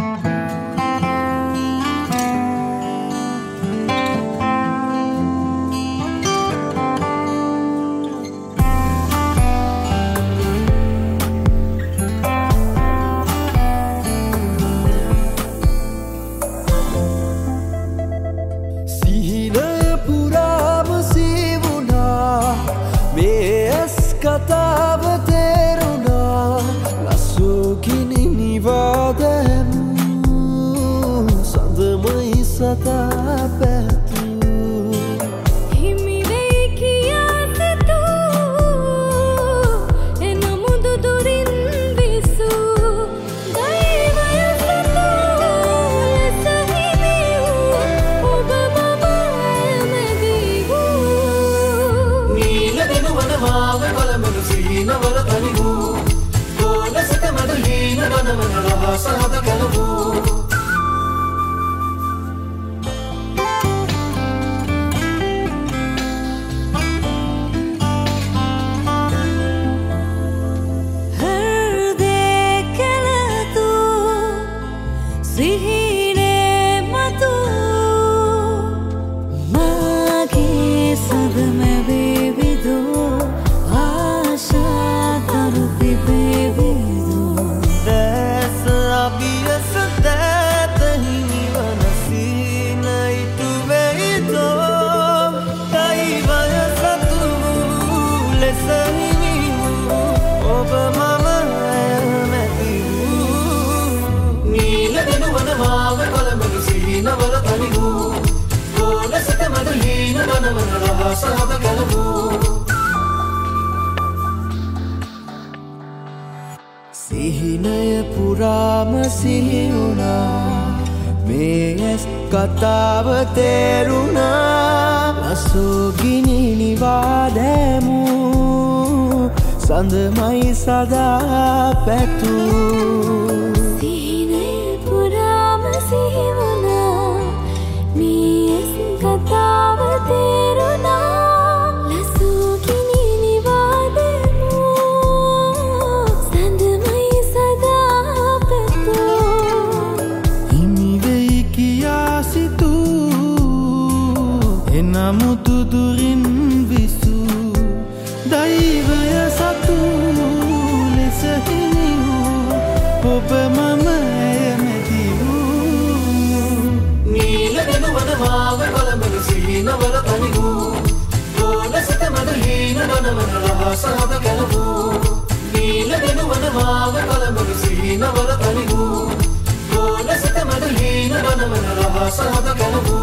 කතාව තේරුණා ලස්සෝකිනි නිවාදැමු සඳමයි සතා පැතු හිමිවෙයි කියා සිතු එනමුදු දුරින් විසු දෛවය සතු ලෙස හිමි වූ ඔබ මම ඇමැදි වූ නීල දෙනුවන මාව නවර තනිවු ගෝලසිත මඩ හීන ගනවන රහසහද කලවු हृदय कलतु सिहिने मधु मागे सब में बेविदो නවර තනිවු ගෝලසිත මඩ හීන ගනවන රහසහද කලවු සිහිනය පුරාම සිහිවුණා මේ ඇස් කතාව තේරුණා ලස්සෝගිනි නිවාදැමු සඳමයි සදා පැතු කතාව තේරුණා ලස්සෝකිනි නිවාදෙමු සඳමයි සදා පැතු හිමිවෙයි කියා සිතු එනමුතු දුරින් විසු දෛවය සතු ලෙස හිමි වූ ඔබ මම ඇමැති වූ නීල දෙනුවන මාව නවර තනිවු ගෝලසිත මඩ හීන ගනවන රහසහද කලවු නීල දෙනුවන මාව කලඹන සිහිනවර තනිවු ගෝලසිත මඩ හීන ගනවන රහසහද කලවු